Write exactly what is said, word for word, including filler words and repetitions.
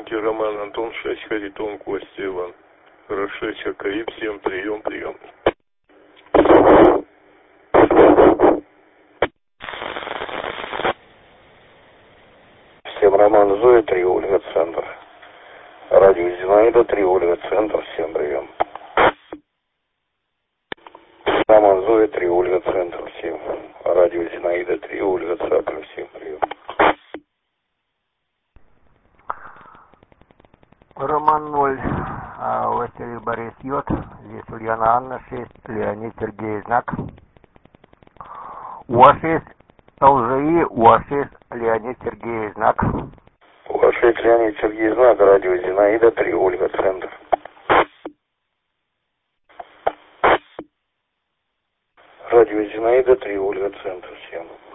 Янки Роман, Антон шесть, Харитон, Костя Иван. Хорошо, Кариб семь, прием, прием. Всем Роман Зоя, три Ольга, центр. Радио Зинаида, три Ольга, центр, всем прием. Роман Зоя, три Ольга, центр, всем. Радио Зинаида, три Ольга, центр, всем прием. Роман ноль, а Василий Борис Йод, здесь Ульяна Анна шесть, Леонид Сергей Знак. У вас есть ЛЖИ, у вас есть Леонид Сергей Знак. У вас есть Леонид Сергей Знак, радио Зинаида, три Ольга, центр. Радио Зинаида, три Ольга, центр, всем.